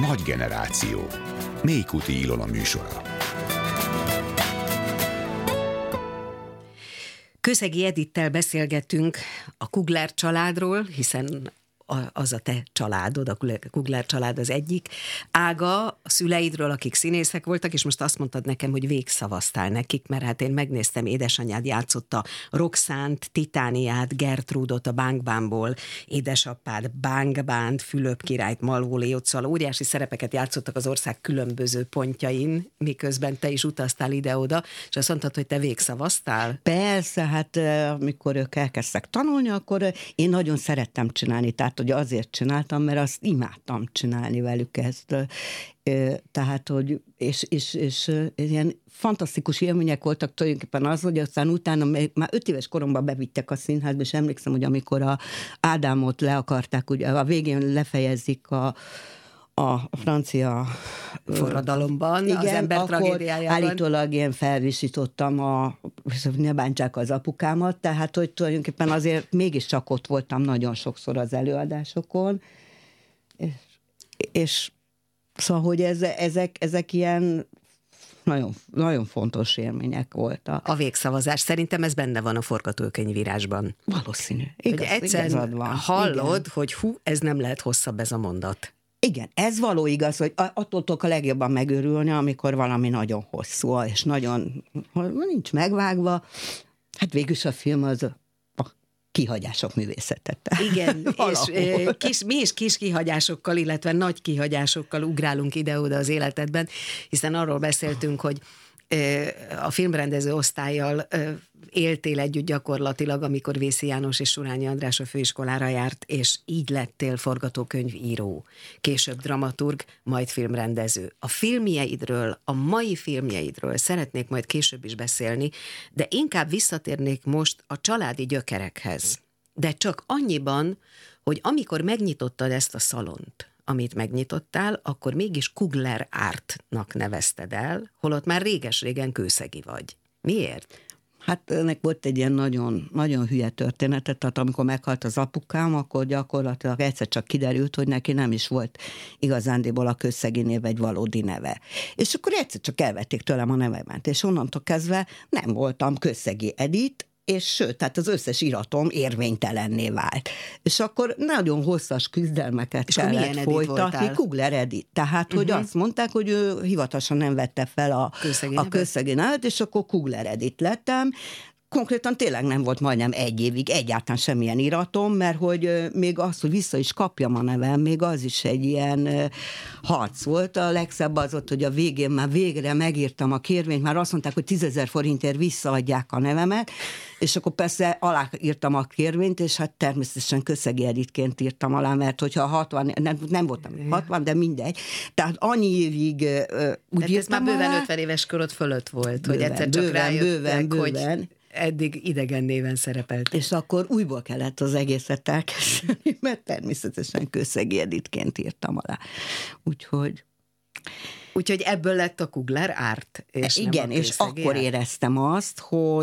Nagy generáció. Mélykuti Ilona műsora. Kőszegi Edittel beszélgetünk a Kugler családról, hiszen az a te családod, a Kugler család az egyik ága, a szüleidről, akik színészek voltak, és most azt mondtad nekem, hogy végszavaztál nekik, mert hát én megnéztem, édesanyád játszotta Roxánt, Titániát, Gertrúdot a Bánkbánból, édesapád Bánkbánt, Fülöp királyt, Malvóliót, szóval óriási szerepeket játszottak az ország különböző pontjain, miközben te is utaztál ide-oda, és azt mondtad, hogy te végszavaztál? Persze, hát amikor ők elkezdtek tanulni, akkor én nagyon szerettem csinálni, tehát hogy azért csináltam, mert azt imádtam csinálni velük ezt. Tehát, hogy és ilyen fantasztikus élmények voltak tulajdonképpen az, hogy aztán utána már 5 éves koromban bevittek a színházba, és emlékszem, hogy amikor a Ádámot le akarták, ugye a végén lefejezik a francia forradalomban, igen, az ember tragédiájában. Állítólag én felvisítottam ne bántsák az apukámat, tehát hogy tulajdonképpen azért mégiscsak ott voltam nagyon sokszor az előadásokon, és szóval, hogy ezek ilyen nagyon, nagyon fontos élmények voltak. A végszavazás. Szerintem ez benne van a forgatókönyvírásban. Valószínű. Igaz, hogy egyszer hallod, igen, hogy ez nem lehet hosszabb ez a mondat. Igen, ez való igaz, hogy attól tudok a legjobban megőrülni, amikor valami nagyon hosszú, és nagyon nincs megvágva. Hát végülis a film az a kihagyások művészetet. Igen, és mi is kis kihagyásokkal, illetve nagy kihagyásokkal ugrálunk ide-oda az életedben, hiszen arról beszéltünk, hogy a filmrendező osztállyal éltél együtt gyakorlatilag, amikor Vészi János és Surányi András a főiskolára járt, és így lettél forgatókönyvíró, később dramaturg, majd filmrendező. A filmjeidről, a mai filmjeidről szeretnék majd később is beszélni, de inkább visszatérnék most a családi gyökerekhez. De csak annyiban, hogy amikor megnyitottad ezt a szalont, amit megnyitottál, akkor mégis Kugler Artnak nevezted el, holott már réges-régen kőszegi vagy. Miért? Hát ennek volt egy ilyen nagyon, nagyon hülye történetet, tehát amikor meghalt az apukám, akkor gyakorlatilag egyszer csak kiderült, hogy neki nem is volt igazándiból a kőszegi név egy valódi neve. És akkor egyszer csak elvették tőlem a nevemet, és onnantól kezdve nem voltam Kőszegi Edit, és sőt, tehát az összes iratom érvénytelenné vált. És akkor nagyon hosszas küzdelmeket és kellett folytatni. Kugler Edit. Tehát, hogy azt mondták, hogy ő hivatalosan nem vette fel a kőszegi nevet, és akkor Kugler Edit lettem. Konkrétan tényleg nem volt majdnem 1 évig egyáltalán semmilyen iratom, mert hogy még az, hogy vissza is kapjam a nevem, még az is egy ilyen harc volt. A legszebb az ott, hogy a végén már végre megírtam a kérvényt, már azt mondták, hogy 10 000 forintért visszaadják a nevemet, és akkor persze aláírtam a kérvényt, és hát természetesen Kőszegi Editként írtam alá, mert hogyha 60, nem voltam 60, de mindegy. Tehát annyi évig úgy írtam ez már bőven alá, 50 éves korod fölött volt, hogy egyszer csak rájöttek, hogy eddig idegen néven szerepelt. És akkor újból kellett az egészet elkezdeni, mert természetesen Kőszegi Editként írtam alá. Úgyhogy ebből lett a Kugler Art. És igen, és akkor éreztem azt,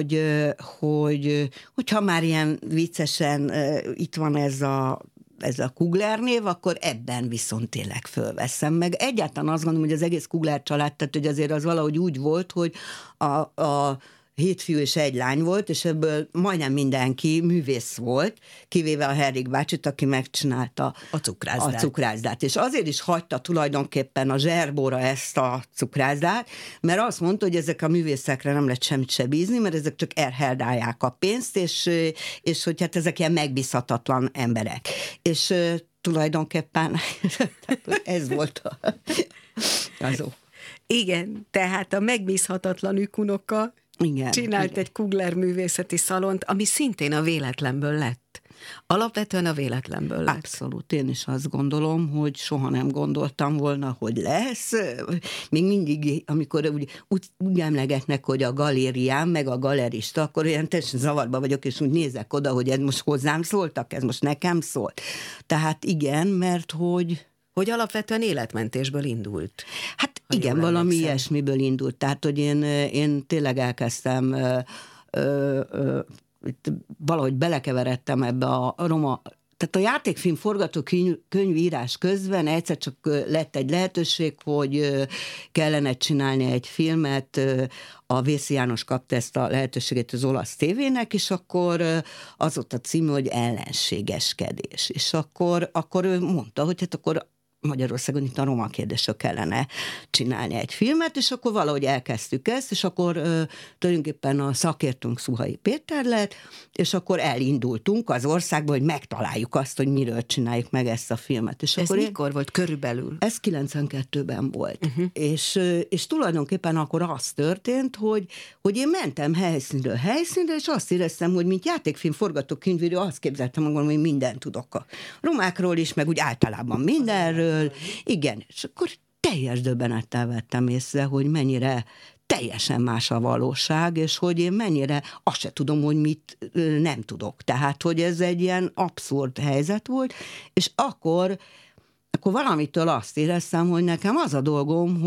hogyha már ilyen viccesen itt van ez a Kugler név, akkor ebben viszont tényleg fölveszem meg. Egyáltalán azt gondolom, hogy az egész Kugler család, tehát hogy azért az valahogy úgy volt, hogy a 7 fiú és 1 lány volt, és ebből majdnem mindenki művész volt, kivéve a Herrik bácsit, aki megcsinálta a cukrászdát. És azért is hagyta tulajdonképpen a zserbóra ezt a cukrászdát, mert azt mondta, hogy ezek a művészekre nem lehet semmit se bízni, mert ezek csak elherdálják a pénzt, és hogy hát ezek ilyen megbízhatatlan emberek. És tulajdonképpen ez volt azok. Igen, tehát a megbízhatatlan unoka csinált egy Kugler művészeti szalont, ami szintén a véletlenből lett. Alapvetően a véletlenből lett. Abszolút, én is azt gondolom, hogy soha nem gondoltam volna, hogy lesz. Még mindig, amikor úgy emlegetnek, hogy a galériám, meg a galerista, akkor olyan teljesen zavarba vagyok, és úgy nézek oda, hogy ez most hozzám szóltak, ez most nekem szólt. Tehát igen, mert hogy alapvetően életmentésből indult. Hát igen, valami ilyesmiből indult. Tehát, hogy én tényleg elkezdtem valahogy belekeveredtem ebbe a roma tehát a játékfilm forgatókönyvírás közben egyszer csak lett egy lehetőség, hogy kellene csinálni egy filmet, a Vészi János kapta ezt a lehetőséget az olasz tévének, és akkor az volt a címe, hogy ellenségeskedés. És akkor ő mondta, hogy hát akkor Magyarországon itt a roma kérdésre kellene csinálni egy filmet, és akkor valahogy elkezdtük ezt, és akkor tulajdonképpen a szakértőnk Szuhai Péter lett, és akkor elindultunk az országba, hogy megtaláljuk azt, hogy miről csináljuk meg ezt a filmet. És ez akkor mikor volt körülbelül? Ez 92-ben volt. És tulajdonképpen akkor az történt, hogy én mentem helyszínről helyszínre, és azt éreztem, hogy mint játékfilm forgatókönyvíró azt képzeltem magam, hogy mindent tudok a romákról is, meg úgy általában mindenről. Igen, és akkor teljes döbbenettel vettem észre, hogy mennyire teljesen más a valóság, és hogy én mennyire azt se tudom, hogy mit nem tudok. Tehát, hogy ez egy ilyen abszurd helyzet volt, és akkor valamitől azt éreztem, hogy nekem az a dolgom,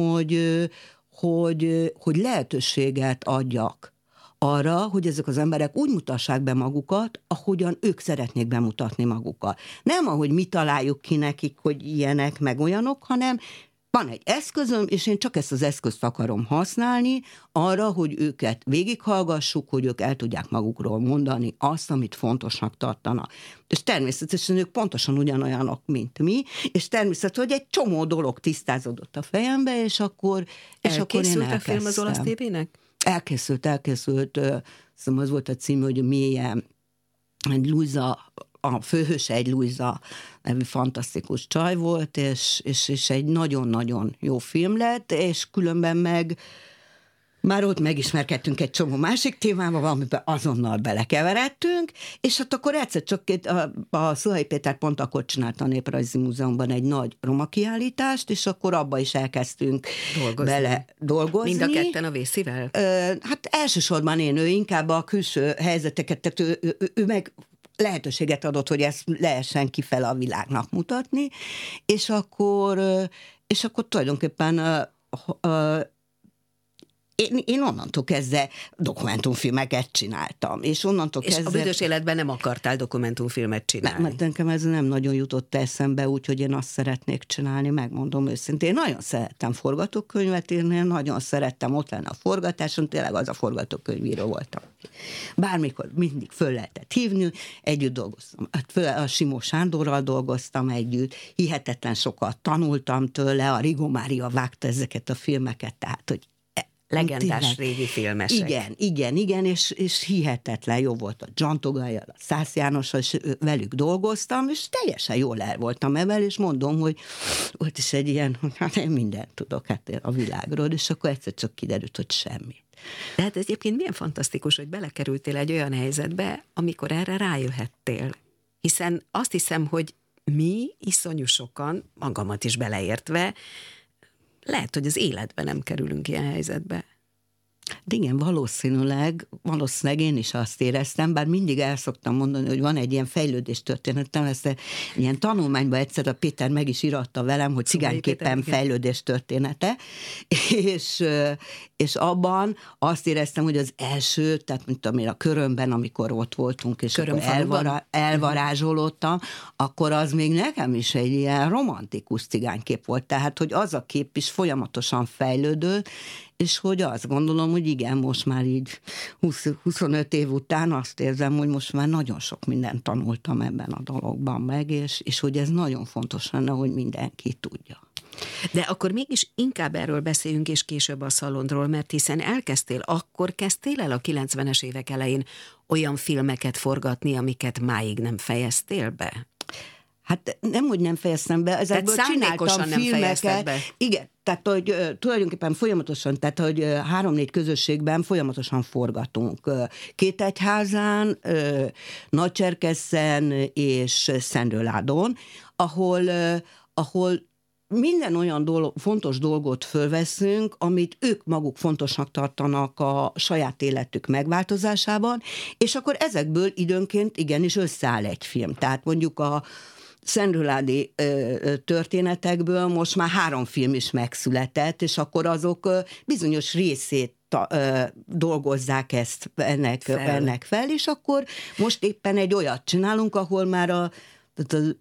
hogy lehetőséget adjak arra, hogy ezek az emberek úgy mutassák be magukat, ahogyan ők szeretnék bemutatni magukat. Nem ahogy mi találjuk ki nekik, hogy ilyenek, meg olyanok, hanem van egy eszközöm, és én csak ezt az eszközt akarom használni arra, hogy őket végighallgassuk, hogy ők el tudják magukról mondani azt, amit fontosnak tartanak. És természetesen ők pontosan ugyanolyanok, mint mi, és természetesen, hogy egy csomó dolog tisztázódott a fejembe, és akkor én elkezdtem. A film az olasz tévének? Elkészült. Szóval az volt a cím, hogy Mélyen Luisa, a főhőse egy Luisa nevű fantasztikus csaj volt, és egy nagyon-nagyon jó film lett, és különben meg már ott megismerkedtünk egy csomó másik témával, amiben azonnal belekeveredtünk, és hát akkor egyszer csak a Szuhai Péter pont akkor csinálta a Néprajzi Múzeumban egy nagy roma kiállítást, és akkor abba is elkezdtünk bele dolgozni. Mind a ketten a Vészivel? Hát elsősorban ő inkább a külső helyzeteket, tehát ő meg lehetőséget adott, hogy ezt lehessen kifele a világnak mutatni, és akkor tulajdonképpen én onnantól kezdve dokumentumfilmeket csináltam, és onnantól kezdve... És a büdös életben nem akartál dokumentumfilmet csinálni? Mert nekem ez nem nagyon jutott eszembe, úgyhogy én azt szeretnék csinálni, megmondom őszintén. Én nagyon szerettem forgatókönyvet írni, én nagyon szerettem ott lenni a forgatáson, tényleg az a forgatókönyvíró voltam. Bármikor mindig föl lehetett hívni, együtt dolgoztam. A Simó Sándorral dolgoztam együtt, hihetetlen sokat tanultam tőle, a Rigó Mária vágta ezeket a filmeket, tehát, hogy legendás régi filmesek. Igen, és hihetetlen jó volt a John Togályal, a Szász Jánossal, és velük dolgoztam, és teljesen jól el voltam ebben, és mondom, hogy volt is egy ilyen, hogy hát én mindent tudok a világról, és akkor egyszer csak kiderült, hogy semmit. De hát egyébként milyen fantasztikus, hogy belekerültél egy olyan helyzetbe, amikor erre rájöhettél. Hiszen azt hiszem, hogy mi iszonyú sokan, magamat is beleértve, lehet, hogy az életben nem kerülünk ilyen helyzetbe. De igen, valószínűleg én is azt éreztem, bár mindig el szoktam mondani, hogy van egy ilyen fejlődés történetem, ezt egy ilyen tanulmányban egyszer a Péter meg is íratta velem, hogy cigányképpen fejlődés története, és abban azt éreztem, hogy az első, tehát mint amire a Körömben, amikor ott voltunk, és akkor elvarázsolódtam, akkor az még nekem is egy ilyen romantikus cigánykép volt, tehát hogy az a kép is folyamatosan fejlődött, és hogy azt gondolom, hogy igen, most már így 25 év után azt érzem, hogy most már nagyon sok mindent tanultam ebben a dologban meg, és hogy ez nagyon fontos lenne, hogy mindenki tudja. De akkor mégis inkább erről beszéljünk, és később a szalonról, mert hiszen akkor kezdtél el a 90-es évek elején olyan filmeket forgatni, amiket máig nem fejeztél be? Hát nem, hogy nem fejeztem be, ezekből csináltam filmeket. Be. Igen, tehát hogy tulajdonképpen folyamatosan, tehát hogy 3-4 közösségben folyamatosan forgatunk. Kétegyházán, Nagycserkesszen és Szendrőládon, ahol minden olyan fontos dolgot fölveszünk, amit ők maguk fontosnak tartanak a saját életük megváltozásában, és akkor ezekből időnként igenis összeáll egy film. Tehát mondjuk a szendrőládi történetekből most már 3 film is megszületett, és akkor azok bizonyos részét dolgozzák ennek fel, és akkor most éppen egy olyat csinálunk, ahol már Tehát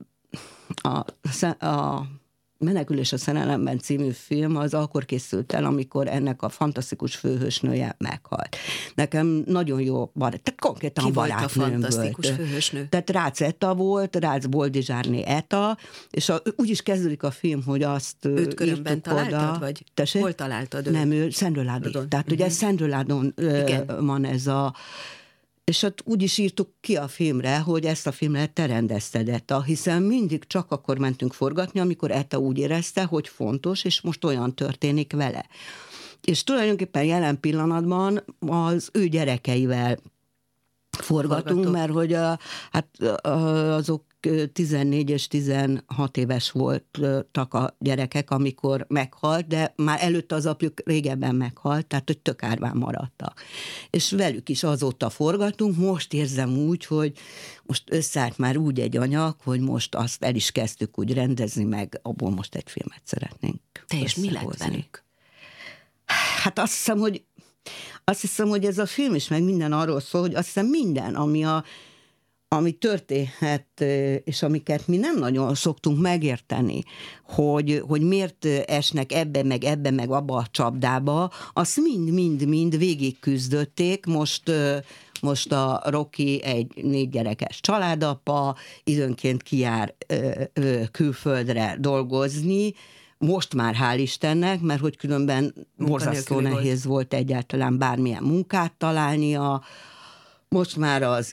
a Menekülés a szerelemben című film az akkor készült el, amikor ennek a fantasztikus főhősnője meghalt. Nekem nagyon jó barát, tehát konkrétan Ki barátnőm volt a fantasztikus főhősnő? Tehát Rácz Eta volt, Rácz Boldizsárné Eta, és úgy is kezdődik a film, hogy azt őt körömben találtad, oda. vagy Tessék? hol találtad őt? Nem, ő Szendrőládon. Tehát ugye Szendrőládon van ez a... És ott úgy is írtuk ki a filmre, hogy ezt a filmet te rendezted, Eta, hiszen mindig csak akkor mentünk forgatni, amikor Eta úgy érezte, hogy fontos, és most olyan történik vele. És tulajdonképpen jelen pillanatban az ő gyerekeivel forgatunk, mert hogy azok 14 és 16 éves voltak a gyerekek, amikor meghalt, de már előtte az apjuk régebben meghalt, tehát hogy tök árván maradtak. És velük is azóta forgatunk, most érzem úgy, hogy most összeállt már úgy egy anyag, hogy most azt el is kezdtük úgy rendezni, meg abból most egy filmet szeretnénk. Te és mi lett velük? Hát azt hiszem, hogy ez a film is meg minden arról szól, hogy azt hiszem minden, ami történhet, és amiket mi nem nagyon szoktunk megérteni, hogy miért esnek ebbe, meg abba a csapdába, azt mind végigküzdötték. Most a Rocky egy 4 gyerekes családapa, időnként kijár külföldre dolgozni, most már hál' Istennek, mert hogy különben borzasztó nehéz volt egyáltalán bármilyen munkát találnia. Most már az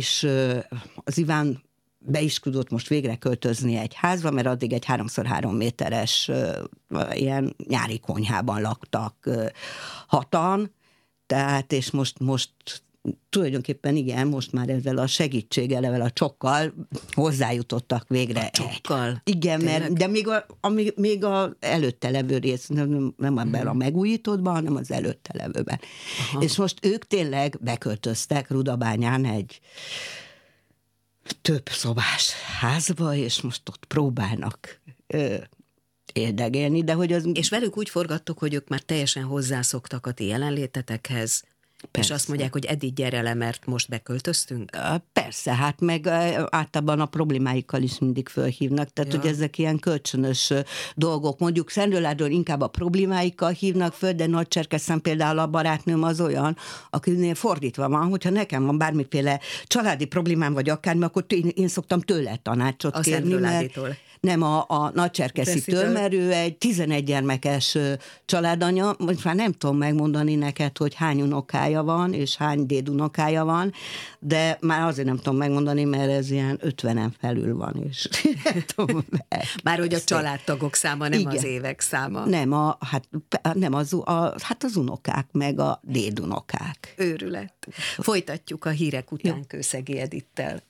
Iván be is tudott most végre költözni egy házba, mert addig egy 3x3 méteres ilyen nyári konyhában laktak hatan, tehát és most tulajdonképpen igen, most már ezzel a segítséggel, ezzel a csokkal hozzájutottak végre. A csokkal? Igen, mert, de még a előtte levő rész, nem ebben a megújítottban, hanem az előtte levőben. Aha. És most ők tényleg beköltöztek Rudabányán egy több szobás házba, és most ott próbálnak érdegélni, de hogy az... És velük úgy forgattok, hogy ők már teljesen hozzászoktak a ti jelenlétetekhez, persze. És azt mondják, hogy Edith, gyere le, mert most beköltöztünk? Persze, hát meg általában a problémáikkal is mindig fölhívnak, tehát hogy ezek ilyen kölcsönös dolgok. Mondjuk Szendrőládon inkább a problémáikkal hívnak föl, de Nagycserkesszen például a barátnőm az olyan, akinél fordítva van, hogyha nekem van bármiféle családi problémám, vagy akármi, akkor én szoktam tőle tanácsot kérni, mert nem a Nagycserkesszitől, mert ő egy 11 gyermekes családanya, most már nem tudom megmondani neked, hogy hány unokája van, és hány dédunokája van, de már azért nem tudom megmondani, mert ez ilyen 50-en felül van, és nem tudom. Már hogy a családtagok száma, nem igen. Az évek száma. Nem, az unokák, meg a dédunokák. Őrület. Folytatjuk a hírek után Kőszegi Edittel.